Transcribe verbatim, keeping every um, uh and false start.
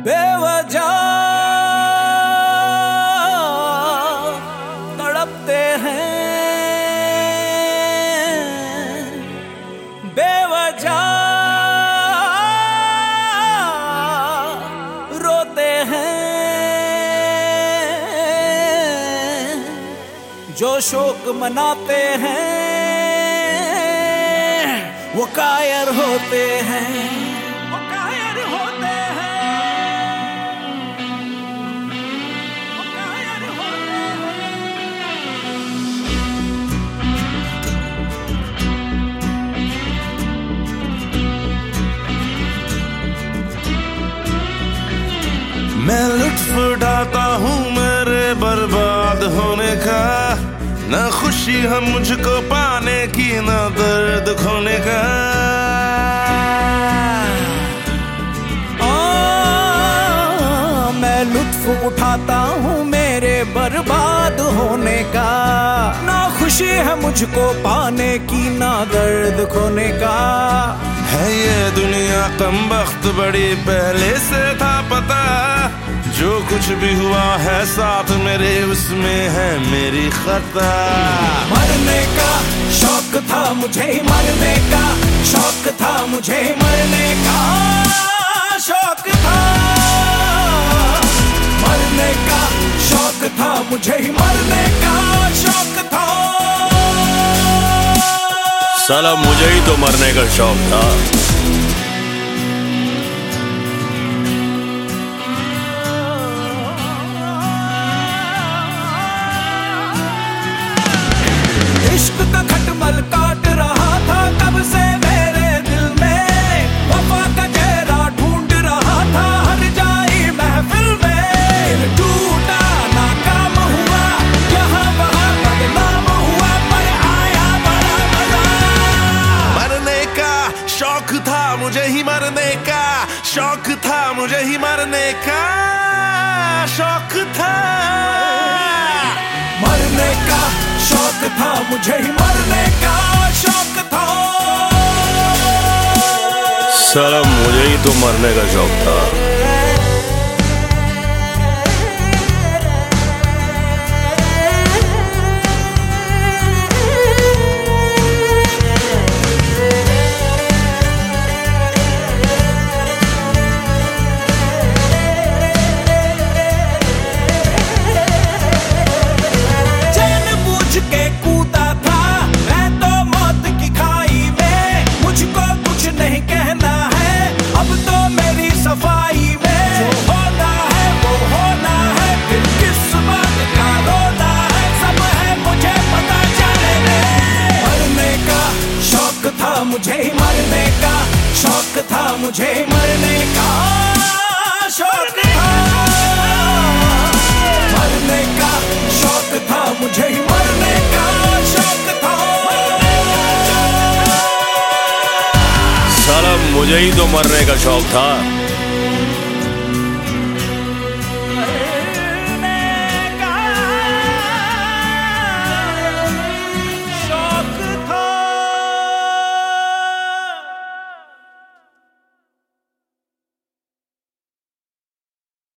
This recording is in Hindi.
बेवजह तड़पते हैं, बेवजह रोते हैं, जो शोक मनाते हैं वो कायर होते हैं, वो कायर होते हैं, वो कायर होते हैं। मैं लुत्फ उठाता हूँ मेरे बर्बाद होने का, ना खुशी है मुझको पाने की, ना दर्द खोने का। आ, मैं लुत्फ उठाता हूँ मेरे बर्बाद होने का, ना खुशी है मुझको पाने की, ना दर्द खोने का। है ये दुनिया कमबख्त बड़ी पहले से था पता, जो कुछ भी हुआ है साथ मेरे उसमें है मेरी खता। मरने का शौक था मुझे, मरने का शौक था मुझे, मरने का शौक था, मरने का शौक था मुझे, मरने का शौक था। साला मुझे ही तो मरने का शौक था। इश्क का खटमल काट रहा था कब से मेरे दिल में, वफा का चेहरा ढूंढ रहा था हर जाई महफिल में। दिल टूटा नाकाम हुआ, यहाँ वहाँ बदनाम हुआ, पर आया बड़ा मजा। मरने का शौक था मुझे ही, मरने का शौक था मुझे ही, मरने का शौक था, मरने का शौक था मुझे ही, मरने का शौक था। साला मुझे ही तो मरने का शौक था। मुझे मरने का शौक था, मुझे मरने का शौक था, मरने का शौक था, मुझे मरने का शौक था। साला मुझे ही तो मरने का शौक था।